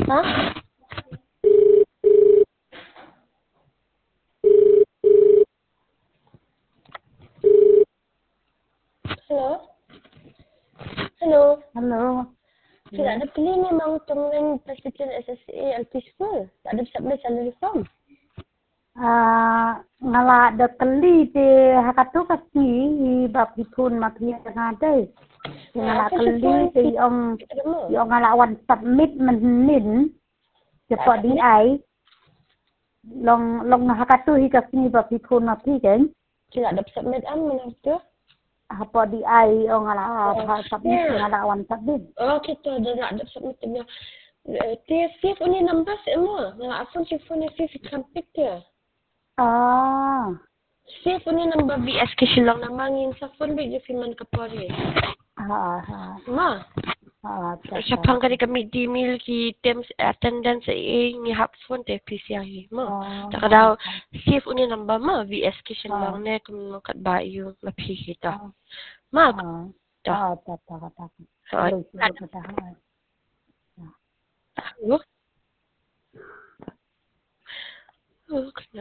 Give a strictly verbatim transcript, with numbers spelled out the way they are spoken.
Ha? Hello? Hello? Hello. Saya tak ada pilih memang temuan Presbyterian S S A L P School. Tak ada submit salary form. Ah, ngala da kali te hakatu kasi bab itun matria ngade. Ngala Aku kali telefon te yung kita demo. yung ngala wan submit menin cepat di ai long long hakatu hi kasi bab itun matri kan. Saya tak ada submit am mana tu? Apa di ai yung ngala Oh, submit yeah. ngala wan submit. Oh, kita ada nak ada submit dia. Dia save punya number semua. Ngala apa sih phone save campik dia. Ah. Save punya number B S K Shillong namangin sa phone big firman kapore. Ha ha. Ma. Ha. Sa pang kali kami di mil ki terms attendance eh ni hap phone te P C I ma. Tak ada save punya number ma B S K Shillong ne kum kat bayu lapi kita. Ma. Ha. Tak tak tak. Hai. Halo. Oh,